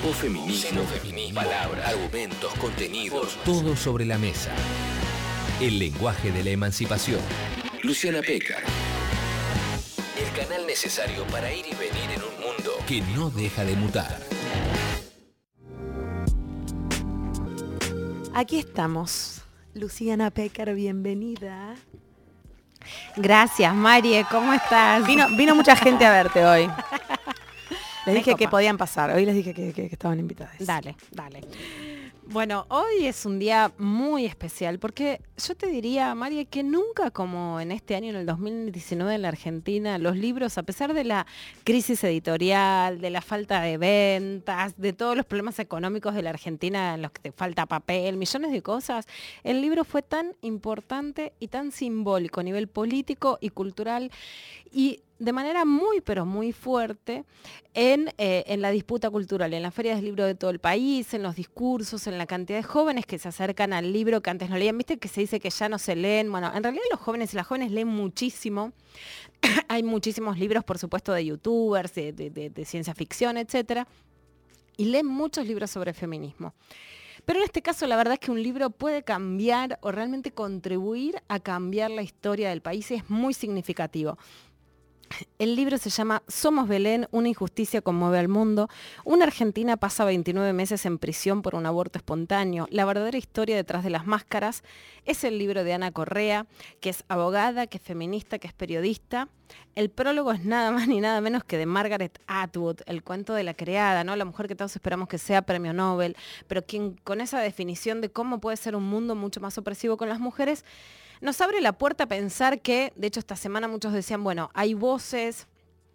Voz Feminismo, palabras, argumentos, contenidos, todo sobre la mesa. El lenguaje de la emancipación. Luciana Pecker. El canal necesario para ir y venir en un mundo que no deja de mutar. Aquí estamos. Luciana Pecker, bienvenida. Gracias, Marie, ¿cómo estás? Vino mucha gente a verte hoy. Les dije que podían pasar, hoy les dije que estaban invitadas. Dale. Bueno, hoy es un día muy especial porque yo te diría, María, que nunca como en este año, en el 2019 en la Argentina, los libros, a pesar de la crisis editorial, de la falta de ventas, de todos los problemas económicos de la Argentina en los que te falta papel, millones de cosas, el libro fue tan importante y tan simbólico a nivel político y cultural y de manera muy, pero muy fuerte en la disputa cultural, en las ferias del libro de todo el país, en los discursos, en la cantidad de jóvenes que se acercan al libro que antes no leían. Viste que se dice que ya no se leen. Bueno, en realidad los jóvenes y las jóvenes leen muchísimo. Hay muchísimos libros, por supuesto, de youtubers, de ciencia ficción, etcétera. Y leen muchos libros sobre feminismo. Pero en este caso la verdad es que un libro puede cambiar o realmente contribuir a cambiar la historia del país y es muy significativo. El libro se llama Somos Belén, una injusticia conmueve al mundo. Una argentina pasa 29 meses en prisión por un aborto espontáneo. La verdadera historia detrás de las máscaras es el libro de Ana Correa, que es abogada, que es feminista, que es periodista. El prólogo es nada más ni nada menos que de Margaret Atwood, el cuento de la criada, ¿no? La mujer que todos esperamos que sea premio Nobel, pero quien con esa definición de cómo puede ser un mundo mucho más opresivo con las mujeres, nos abre la puerta a pensar que, de hecho esta semana muchos decían, bueno, hay voces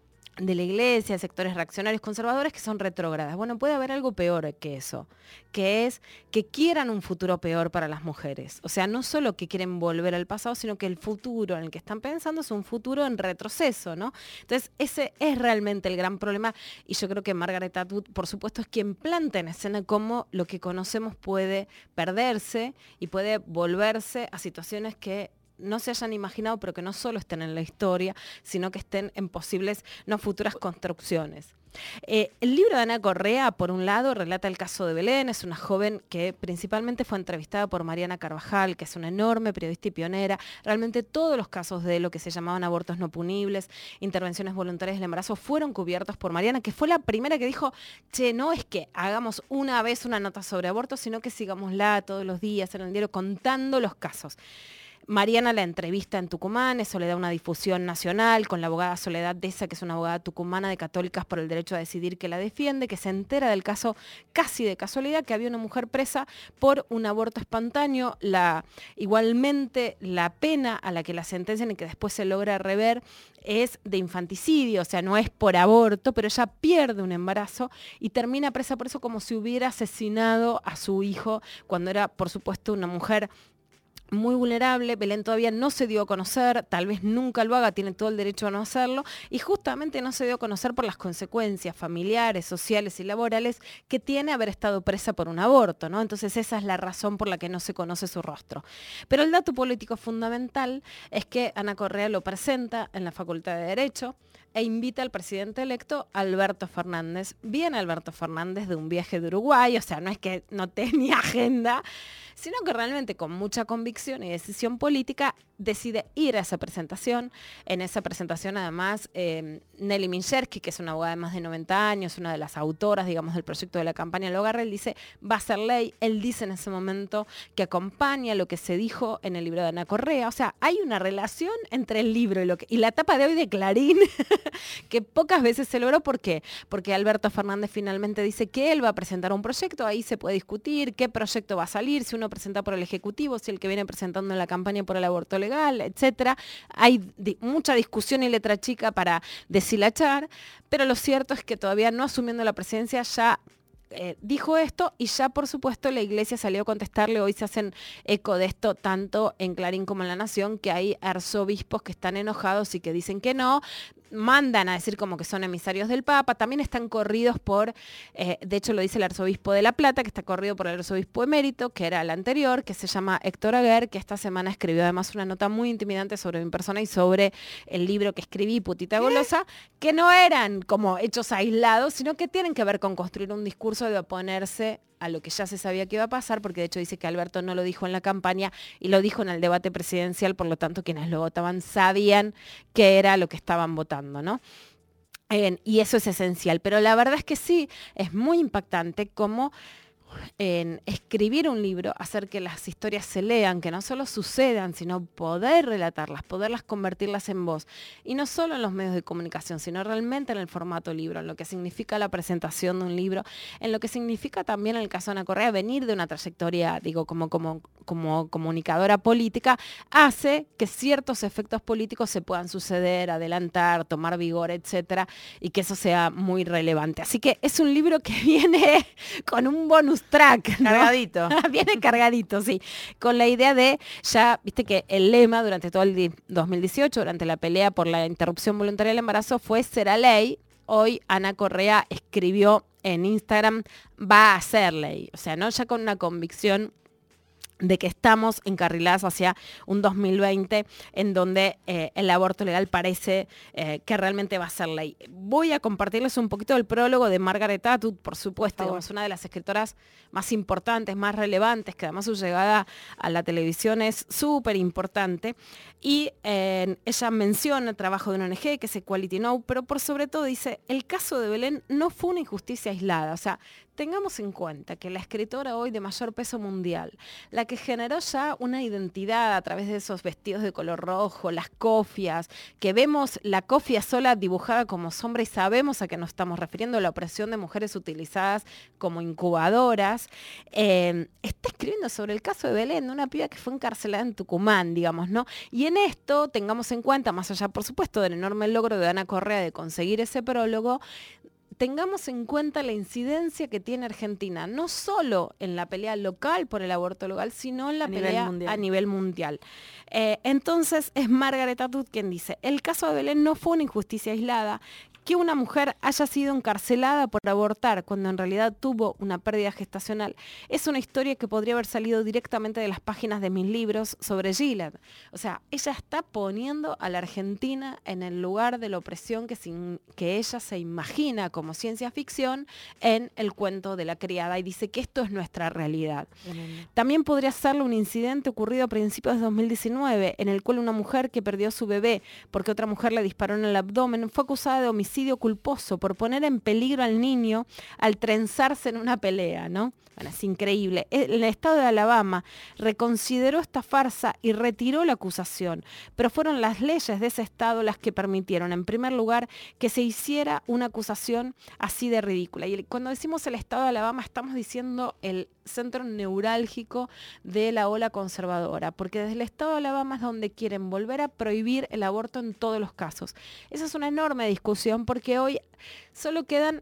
de la iglesia, de sectores reaccionarios conservadores que son retrógradas. Bueno, puede haber algo peor que eso, que es que quieran un futuro peor para las mujeres. O sea, no solo que quieren volver al pasado, sino que el futuro en el que están pensando es un futuro en retroceso, ¿no? Entonces, ese es realmente el gran problema y yo creo que Margaret Atwood, por supuesto, es quien planta en escena cómo lo que conocemos puede perderse y puede volverse a situaciones que no se hayan imaginado, pero que no solo estén en la historia, sino que estén en posibles, no futuras construcciones. El libro de Ana Correa, por un lado, relata el caso de Belén. Es una joven que principalmente fue entrevistada por Mariana Carvajal, que es una enorme periodista y pionera. Realmente todos los casos de lo que se llamaban abortos no punibles, intervenciones voluntarias del embarazo, fueron cubiertos por Mariana, que fue la primera que dijo, che, no es que hagamos una vez una nota sobre abortos, sino que sigámosla todos los días en el diario contando los casos. Mariana la entrevista en Tucumán, eso le da una difusión nacional con la abogada Soledad Deza, que es una abogada tucumana de Católicas por el Derecho a Decidir que la defiende, que se entera del caso casi de casualidad, que había una mujer presa por un aborto espontáneo. Igualmente la pena a la que la sentencian y que después se logra rever es de infanticidio, o sea, no es por aborto, pero ella pierde un embarazo y termina presa por eso como si hubiera asesinado a su hijo cuando era, por supuesto, una mujer muy vulnerable. Belén todavía no se dio a conocer, tal vez nunca lo haga, tiene todo el derecho a no hacerlo, y justamente no se dio a conocer por las consecuencias familiares, sociales y laborales que tiene haber estado presa por un aborto, ¿no? Entonces esa es la razón por la que no se conoce su rostro. Pero el dato político fundamental es que Ana Correa lo presenta en la Facultad de Derecho e invita al presidente electo Alberto Fernández. Viene Alberto Fernández de un viaje de Uruguay, o sea, no es que no tenía agenda, sino que realmente con mucha convicción y decisión política decide ir a esa presentación. En esa presentación además Nelly Minchersky, que es una abogada de más de 90 años, una de las autoras, digamos, del proyecto de la campaña Lo Agarre, él dice, va a ser ley. Él dice en ese momento que acompaña lo que se dijo en el libro de Ana Correa. O sea, hay una relación entre el libro y la tapa de hoy de Clarín que pocas veces se logró. ¿Por qué? Porque Alberto Fernández finalmente dice que él va a presentar un proyecto, ahí se puede discutir qué proyecto va a salir, si uno presenta por el Ejecutivo, si el que viene presentando en la campaña por el aborto legal, etcétera. Hay mucha discusión y letra chica para deshilachar, pero lo cierto es que todavía no asumiendo la presidencia ya dijo esto y ya por supuesto la Iglesia salió a contestarle. Hoy se hacen eco de esto tanto en Clarín como en La Nación, que hay arzobispos que están enojados y que dicen que no. mandan a decir como que son emisarios del Papa, también están corridos por, de hecho lo dice el arzobispo de La Plata, que está corrido por el arzobispo emérito, que era el anterior, que se llama Héctor Aguer, que esta semana escribió además una nota muy intimidante sobre mi persona y sobre el libro que escribí, Putita Golosa, que no eran como hechos aislados, sino que tienen que ver con construir un discurso de oponerse a lo que ya se sabía que iba a pasar, porque de hecho dice que Alberto no lo dijo en la campaña y lo dijo en el debate presidencial, por lo tanto quienes lo votaban sabían qué era lo que estaban votando, ¿no? Y eso es esencial, pero la verdad es que sí, es muy impactante cómo en escribir un libro, hacer que las historias se lean, que no solo sucedan, sino poder relatarlas, poderlas convertirlas en voz. Y no solo en los medios de comunicación, sino realmente en el formato libro, en lo que significa la presentación de un libro, en lo que significa también en el caso de Ana Correa venir de una trayectoria, digo, como comunicadora política, hace que ciertos efectos políticos se puedan suceder, adelantar, tomar vigor, etcétera, y que eso sea muy relevante. Así que es un libro que viene con un bonus track, ¿no? Cargadito. Viene cargadito, sí. Con la idea de, ya, viste que el lema durante todo el 2018, durante la pelea por la interrupción voluntaria del embarazo, fue será ley. Hoy Ana Correa escribió en Instagram, va a ser ley. O sea, no ya con una convicción de que estamos encarriladas hacia un 2020 en donde el aborto legal parece que realmente va a ser ley. Voy a compartirles un poquito del prólogo de Margaret Atwood, por supuesto, digamos, una de las escritoras más importantes, más relevantes, que además su llegada a la televisión es súper importante. Y ella menciona el trabajo de una ONG, que es Equality Now, pero por sobre todo dice, el caso de Belén no fue una injusticia aislada. O sea, tengamos en cuenta que la escritora hoy de mayor peso mundial, la que generó ya una identidad a través de esos vestidos de color rojo, las cofias, que vemos la cofia sola dibujada como sombra y sabemos a qué nos estamos refiriendo, la opresión de mujeres utilizadas como incubadoras, está escribiendo sobre el caso de Belén, una piba que fue encarcelada en Tucumán, digamos, ¿no? Y en esto tengamos en cuenta, más allá, por supuesto, del enorme logro de Ana Correa de conseguir ese prólogo, tengamos en cuenta la incidencia que tiene Argentina, no solo en la pelea local por el aborto legal, sino en la pelea a nivel mundial. Entonces es Margaret Atwood quien dice, el caso de Belén no fue una injusticia aislada, que una mujer haya sido encarcelada por abortar cuando en realidad tuvo una pérdida gestacional es una historia que podría haber salido directamente de las páginas de mis libros sobre Gillette. O sea, ella está poniendo a la Argentina en el lugar de la opresión que ella se imagina como ciencia ficción en el cuento de la criada y dice que esto es nuestra realidad. También podría serlo un incidente ocurrido a principios de 2019 en el cual una mujer que perdió a su bebé porque otra mujer le disparó en el abdomen fue acusada de homicidio culposo por poner en peligro al niño al trenzarse en una pelea, ¿no? Bueno, es increíble. El estado de Alabama reconsideró esta farsa y retiró la acusación, pero fueron las leyes de ese estado las que permitieron, en primer lugar, que se hiciera una acusación así de ridícula. Y cuando decimos el estado de Alabama, estamos diciendo el centro neurálgico de la ola conservadora, porque desde el estado de Alabama es donde quieren volver a prohibir el aborto en todos los casos. Esa es una enorme discusión porque hoy solo quedan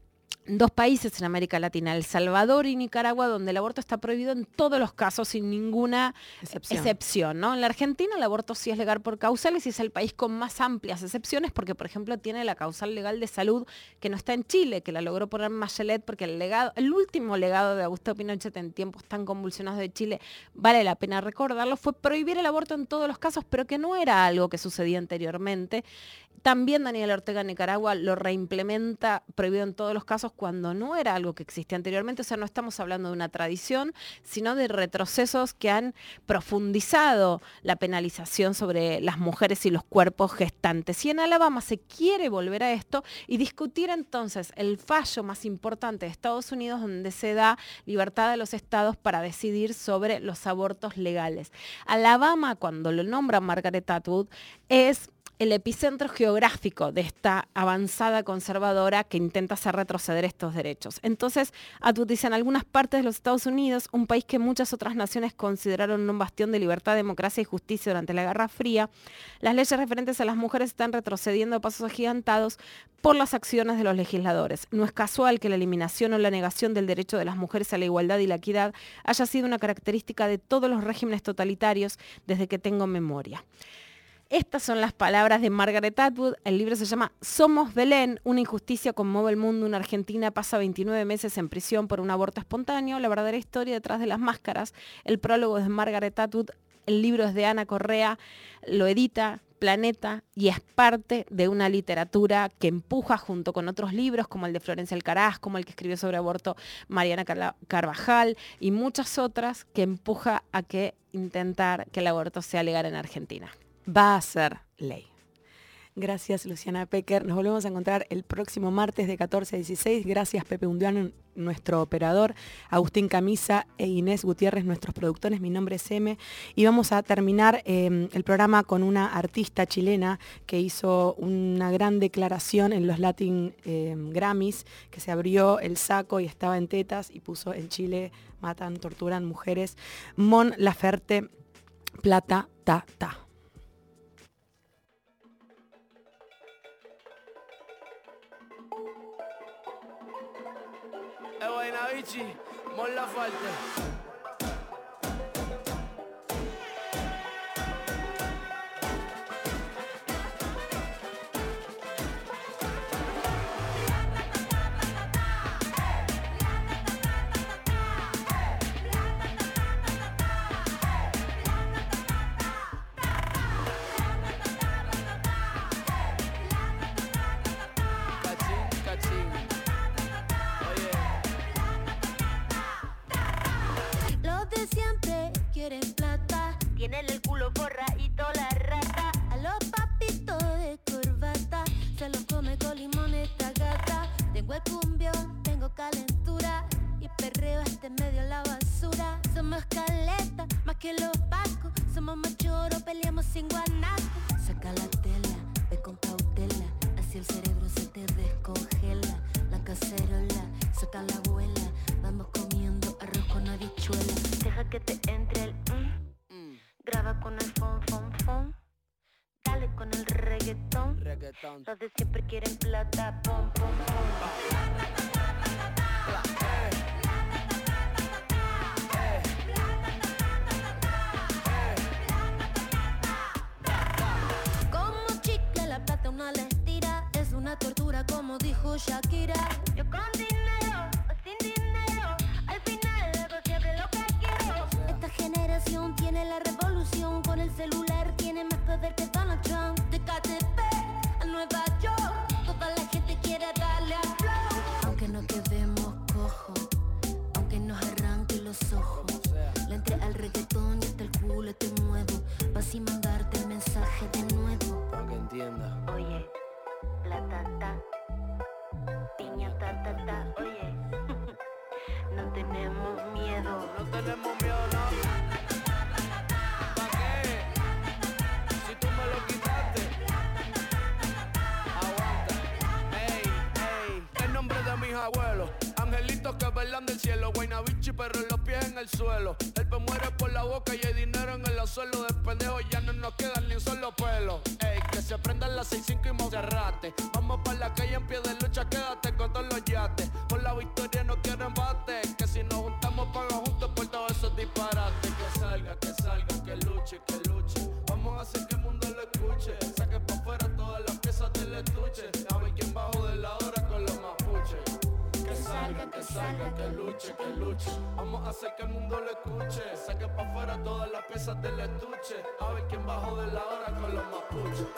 dos países en América Latina, El Salvador y Nicaragua, donde el aborto está prohibido en todos los casos sin ninguna excepción, ¿no? En la Argentina el aborto sí es legal por causales y es el país con más amplias excepciones porque, por ejemplo, tiene la causal legal de salud que no está en Chile, que la logró poner Bachelet porque el último legado de Augusto Pinochet en tiempos tan convulsionados de Chile, vale la pena recordarlo, fue prohibir el aborto en todos los casos, pero que no era algo que sucedía anteriormente. También Daniel Ortega en Nicaragua lo reimplementa prohibido en todos los casos cuando no era algo que existía anteriormente. O sea, no estamos hablando de una tradición, sino de retrocesos que han profundizado la penalización sobre las mujeres y los cuerpos gestantes. Y en Alabama se quiere volver a esto y discutir entonces el fallo más importante de Estados Unidos donde se da libertad a los estados para decidir sobre los abortos legales. Alabama, cuando lo nombra Margaret Atwood, es el epicentro geográfico de esta avanzada conservadora que intenta hacer retroceder estos derechos. Entonces, Atwood dice, en algunas partes de los Estados Unidos, un país que muchas otras naciones consideraron un bastión de libertad, democracia y justicia durante la Guerra Fría, las leyes referentes a las mujeres están retrocediendo a pasos agigantados por las acciones de los legisladores. No es casual que la eliminación o la negación del derecho de las mujeres a la igualdad y la equidad haya sido una característica de todos los regímenes totalitarios desde que tengo memoria. Estas son las palabras de Margaret Atwood. El libro se llama Somos Belén, una injusticia conmueve el mundo. Una argentina pasa 29 meses en prisión por un aborto espontáneo. La verdadera historia detrás de las máscaras. El prólogo es de Margaret Atwood. El libro es de Ana Correa. Lo edita Planeta y es parte de una literatura que empuja junto con otros libros como el de Florencia Alcaraz, como el que escribió sobre aborto Mariana Carvajal y muchas otras, que empuja a intentar que el aborto sea legal en Argentina. Va a ser ley. Gracias, Luciana Pecker. Nos volvemos a encontrar el próximo martes de 14 a 16. Gracias, Pepe Undiano, nuestro operador, Agustín Camisa e Inés Gutiérrez, nuestros productores. Mi nombre es M. Y vamos a terminar el programa con una artista chilena que hizo una gran declaración en los Latin Grammys, que se abrió el saco y estaba en tetas y puso: en Chile matan, torturan mujeres. Mon Laferte, Plata, ta, ta. Guaynabichi, Mon Laferte. Tienen el culo forradito la rata. A los papitos de corbata se los come con limón esta gata. Tengo el cumbión, tengo calentura y perreo este medio la basura. Somos caleta, más que los pacos. Somos machoros, peleamos sin guanaco. Saca la tela, ve con cautela. Así el cerebro se te descongela. La cacerola, saca la abuela. Vamos comiendo arroz con habichuela. Deja que te entre el graba con el fon, fon, fon. Dale con el reggaetón. Los de siempre quieren plata, pom, pom, pom. Como chicle la plata una la estira. Es una tortura como dijo Shakira. Yo con dinero o sin dinero, al final hago siempre lo que quiero. Esta generación tiene la revolución. Con el celular tiene más poder que Donald Trump. De KTP a Nueva York, toda la gente quiere darle a flow. Aunque no quedemos cojos, aunque nos arranque los ojos, le entré al reggaetón y hasta el culo te muevo. Vas y mandarte el mensaje de nuevo. Para que entienda. Oye, la tata, piña ta ta ta. Oye, no tenemos miedo. No tenemos miedo, no. ¿Para qué? Si tú me lo quitaste. Aguanta. Ey, el nombre de mis abuelos. Angelitos que velan del cielo. Guaynabichi, pero los pies en el suelo. El pe muere por la boca y hay dinero en el suelo. De pendejo ya no nos quedan ni un solo pelo. Ey, que se prendan las 6-5 y Monserrate. Vamos pa' la calle en pie de lucha, quédate con todos los yates. Por la victoria no quiero embate. Que si nos juntamos paga juntos por todos esos disparates. Que salga, que luche, que luche. Vamos a hacer que el mundo lo escuche. Saque pa' afuera todas las piezas del estuche. A ver quién bajo de la hora con los mapuches. Que luche, que luche. Vamos a hacer que el mundo lo escuche. Saque pa' afuera todas las piezas del estuche. A ver quién bajó de la hora con los mapuches.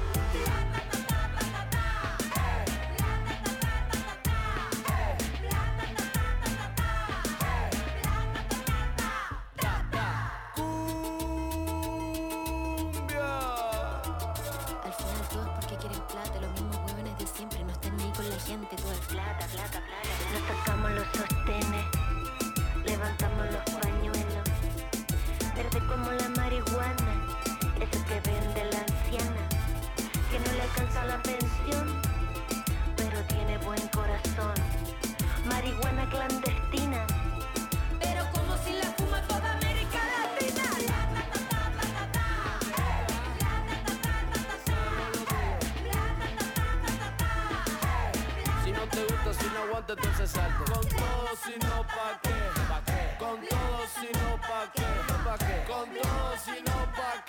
Al final todo es porque quieren plata. Los mismos huevones de siempre no están ni con la gente. Todo es plata, plata, plata. Nos sacamos los sostenes, levantamos los pañuelos. Verde como la marihuana, eso que vende la anciana, que no le alcanza la pensión, pero tiene buen corazón. Marihuana clandestina, pero como si la fuma toda América Latina. Si no te gusta, si no aguanta, entonces salte. Con todo, si no, ¿pa' qué? Con todo, si no, ¿pa' qué? Con todo, si no, ¿pa' qué?